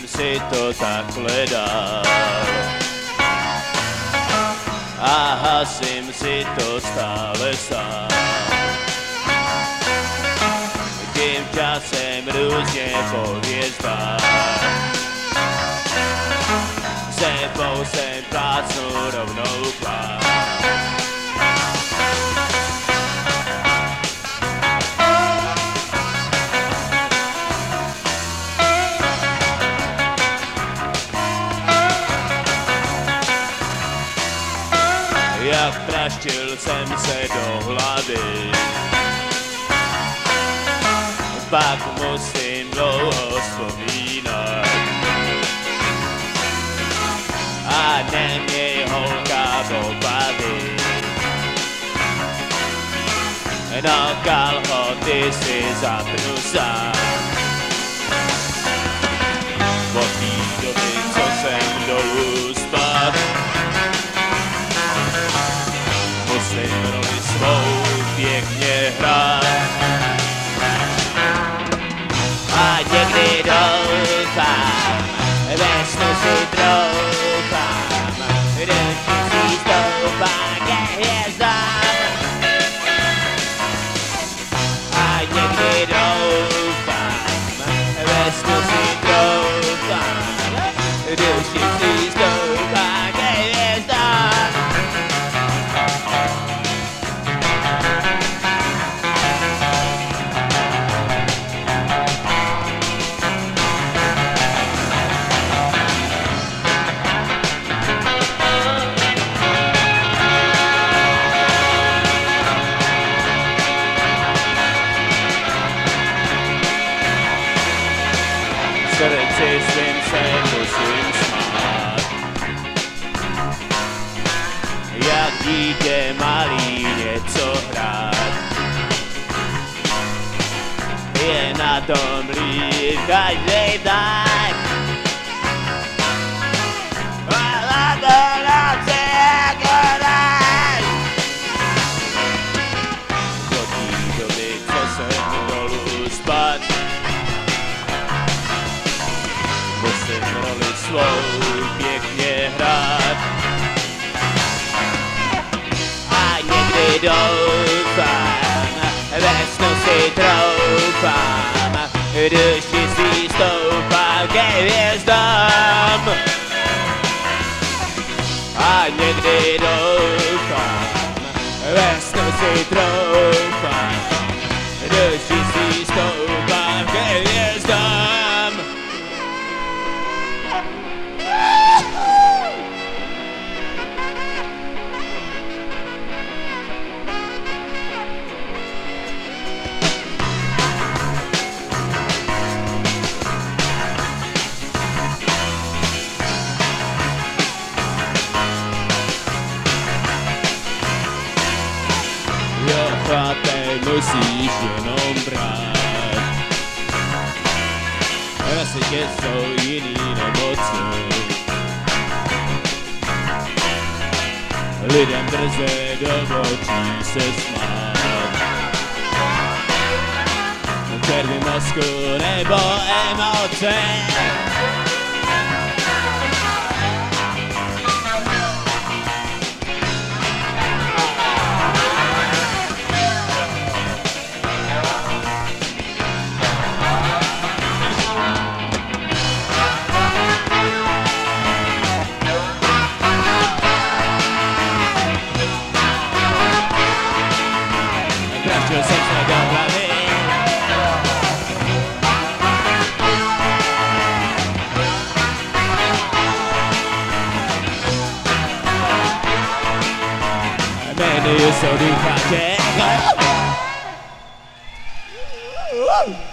si to takhle dal a hasím si to stále sám. Tím časem různě po hvězdách, sebou sem plácnu rovnou plán. Jak praštil jsem se do hlavy, pak musím dlouho vzpomínat. A neměj holka obavy, no kalhoty si zapnu sám. Od té doby, co jsem dolů spad, musím roli svou pěkně hrát. A někdy doufám, ve snu si troufám, ručí stoupá ke hvězdám. A někdy doufám, ve snu si troufám, ručí si stoupá ke hvězdám. Srdci svým se musím smát, jak dítě malý něco hrát. Je na tom líp každej tak, a to noci jako tak. Od té doby, co jsem dolů spad, musím roli svou pěkně hrát. A někdy doufám, ve snu si troufám, duši si stoupá ke hvězdám. A někdy doufám, ve snu si troufám, duši si stoupá ke hvězdám. Jo, chlape, musíš jenom brát. Na světě jsou jiný nemoci, lidem drze do očí se smát. Červy mozku nebo emoce, praštil jsem se do hlavy. Jmenuji se Duchatě.